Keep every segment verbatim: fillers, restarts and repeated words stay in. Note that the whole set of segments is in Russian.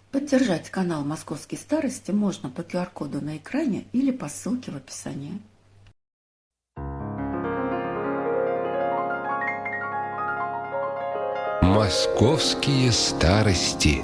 Поддержать канал «Московские старости» можно по ку ар-коду на экране или по ссылке в описании. Московские старости.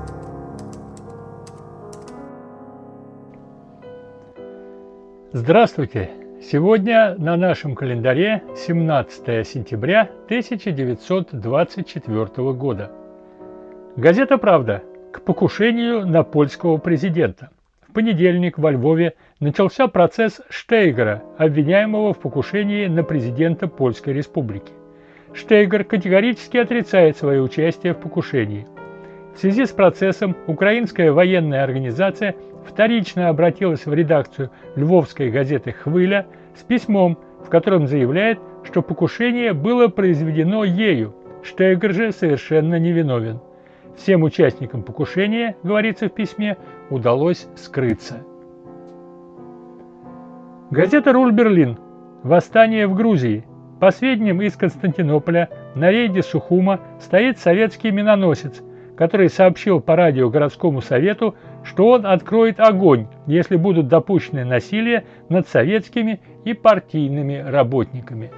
Здравствуйте! Сегодня на нашем календаре семнадцатое сентября тысяча девятьсот двадцать четвёртого года. Газета «Правда» к покушению на польского президента. В понедельник во Львове начался процесс Штейгера, обвиняемого в покушении на президента Польской Республики. Штейгер категорически отрицает свое участие в покушении. В связи с процессом украинская военная организация вторично обратилась в редакцию львовской газеты «Хвиля» с письмом, в котором заявляет, что покушение было произведено ею. Штейгер же совершенно невиновен. Всем участникам покушения, говорится в письме, удалось скрыться. Газета «Руль Берлин». Восстание в Грузии. По сведениям из Константинополя, на рейде Сухума стоит советский миноносец, который сообщил по радио городскому совету, что он откроет огонь, если будут допущены насилие над советскими и партийными работниками.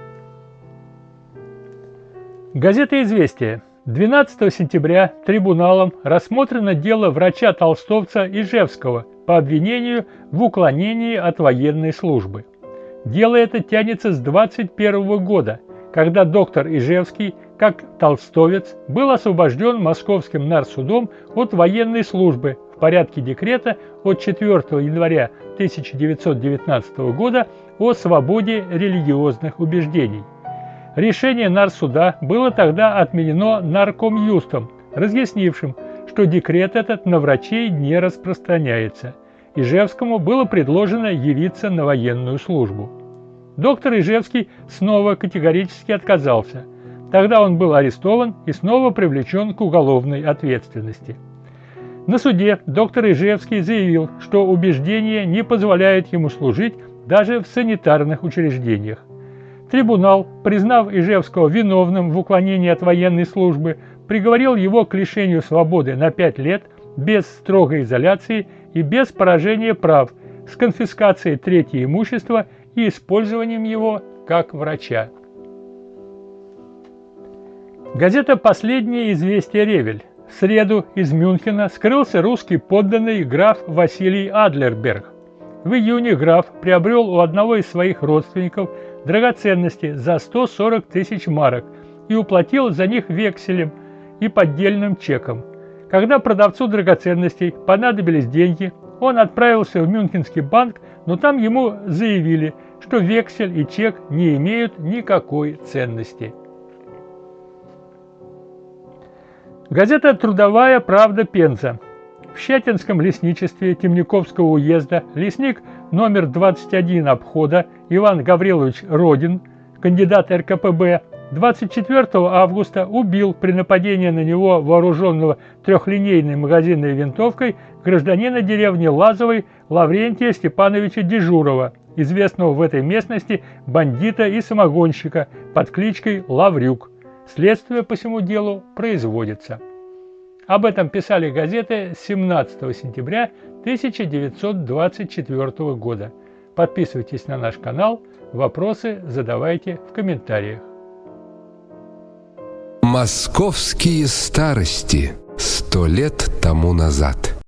Газета «Известия». двенадцатого сентября трибуналом рассмотрено дело врача-толстовца Ижевского по обвинению в уклонении от военной службы. Дело это тянется с двадцать первого года, когда доктор Ижевский, как толстовец, был освобожден Московским нарсудом от военной службы в порядке декрета от четвёртого января тысяча девятьсот девятнадцатого года о свободе религиозных убеждений. Решение нарсуда было тогда отменено наркомюстом, разъяснившим, что декрет этот на врачей не распространяется. Ижевскому было предложено явиться на военную службу. Доктор Ижевский снова категорически отказался. Тогда он был арестован и снова привлечен к уголовной ответственности. На суде доктор Ижевский заявил, что убеждения не позволяют ему служить даже в санитарных учреждениях. Трибунал, признав Ижевского виновным в уклонении от военной службы, приговорил его к лишению свободы на пять лет без строгой изоляции и без поражения прав, с конфискацией третьего имущества и использованием его как врача. Газета «Последнее известие Ревель». В среду из Мюнхена скрылся русский подданный граф Василий Адлерберг. В июне граф приобрел у одного из своих родственников драгоценности за сто сорок тысяч марок и уплатил за них векселем и поддельным чеком. Когда продавцу драгоценностей понадобились деньги, он отправился в Мюнхенский банк, но там ему заявили, что вексель и чек не имеют никакой ценности. Газета «Трудовая правда» Пенза. В Щатинском лесничестве Темниковского уезда лесник номер двадцать один обхода Иван Гаврилович Родин, кандидат эр ка пэ бэ, двадцать четвёртого августа убил при нападении на него вооруженного трехлинейной магазинной винтовкой гражданина деревни Лазовой Лаврентия Степановича Дежурова, известного в этой местности бандита и самогонщика под кличкой Лаврюк. Следствие по всему делу производится. Об этом писали газеты семнадцатого сентября тысяча девятьсот двадцать четвёртого года. Подписывайтесь на наш канал, вопросы задавайте в комментариях. Московские старости. Сто лет тому назад.